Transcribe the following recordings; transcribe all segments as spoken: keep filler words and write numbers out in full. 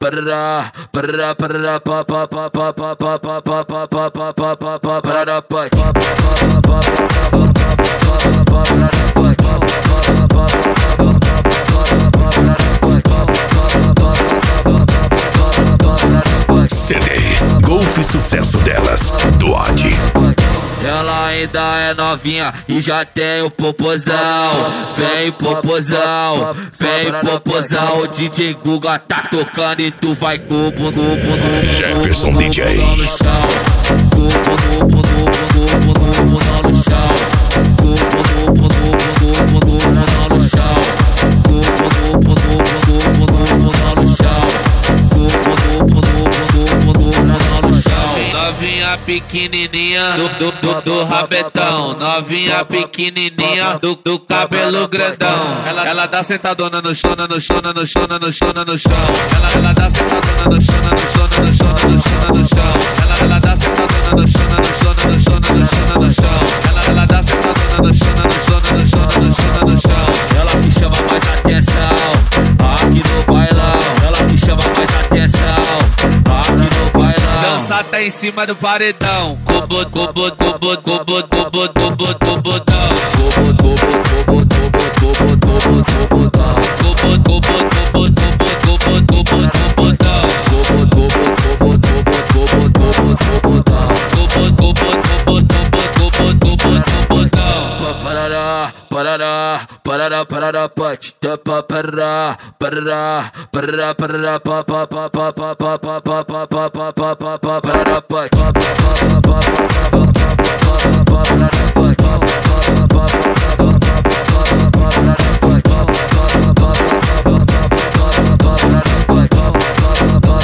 parará, parará, parará, pa pa pa pa pa pa pa pa pa pa pa pa pa pa parará, pai. C D Golfe Sucesso Delas, do Adi. Ela ainda é novinha e já tem o popozão. Vem popozão, vem popozão. O D J Guga tá tocando e tu vai com o bumbum, bumbum, Jefferson D J. no chão. Com o bumbum, bumbum, bumbum, bumbum no chão. Com o bumbum, bumbum, bumbum, bumbum no chão. Com o bumbum, bumbum, bumbum, bumbum no chão. Com o bumbum, bumbum, bumbum, bumbum no chão. Novinha pequenininha do, do, do, do rabetão. Novinha pequenininha do, do cabelo grandão. Ela, ela dá sentadona no chão, no chão, no chão, no chão, no chão. Ela, ela dá sentadona no chão, no chão, no chão, no chão, no chão. Ela, ela dá sentadona no chão, no chão, no chão, no chão, no chão. Ela, ela dá sentadona no chão, no chão, no chão, no chão, no chão. Ela que chama mais atenção aqui no bailão. Ela que chama mais atenção aqui no bailão. Dança tá em cima do paredão. Gobo, gobo, gobo, gobo, gobo, gobo, gobo, dão. Gobo, gobo, gobo, gobo, gobo, gobo, dão. Gobo, gobo, gobo, gobo, gobo, gobo, gobo, dão. Gobo, gobo, gobo, gobo, gobo, gobo, dão. Gobo, gobo, gobo, gobo, gobo, gobo, dão. Parará, parará, parará, parará, pati, tapa, parará, parará, parará, parará, pa pa pa pa pa pa pa pa pa pa pa pa pa pa parará, pati, pa pa pa pa pa pa pa pa pa parará, pati, pa pa pa pa pa pa pa parará, pati, pa pa pa pa pa pa parará, pati, pa pa pa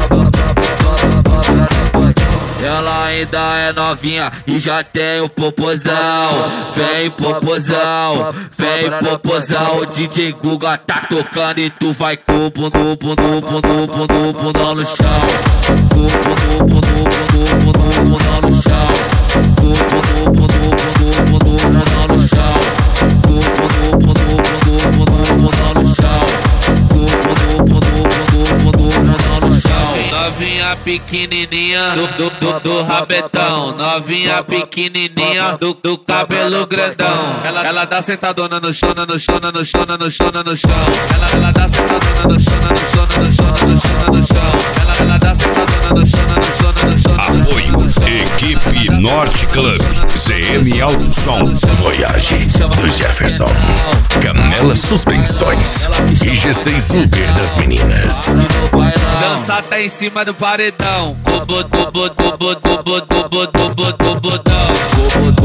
pa parará, pati. Ela ainda é novinha e já tem o popozão. Vem popozão, vem popozão. O D J Guga tá tocando e tu vai com o bumbum, bumbum, bumbum, bumbum, bumbum no chão. Com o bumbum, bumbum, bumbum, bumbum, bumbum no chão. Com o bumbum, bumbum, bumbum, bumbum, bumbum no chão. Com o bumbum, bumbum, bumbum, bumbum, bumbum no chão. Com o bumbum, bumbum, bumbum, bumbum, bumbum no chão. Novinha pequenininha do, do, do, do rabetão. Novinha pequenininha do, do cabelo grandão. Ela, ela dá sentadona no chão, no chão, no chão, no chão, no chão. Ela, ela dá sentadona no chão, no chão, no chão, no chão, no chão. Ela, ela dá sentadona no chão, no chão, no chão. Apoio Equipe Norte Club, C M Alto Som, Voyage do Jefferson, Canela Suspensões e G seis Uber das meninas. Dança tá em cima do paredão. Gobo, gobo, gobo, gobo, gobo, gobo, gobo, dão. Gobo,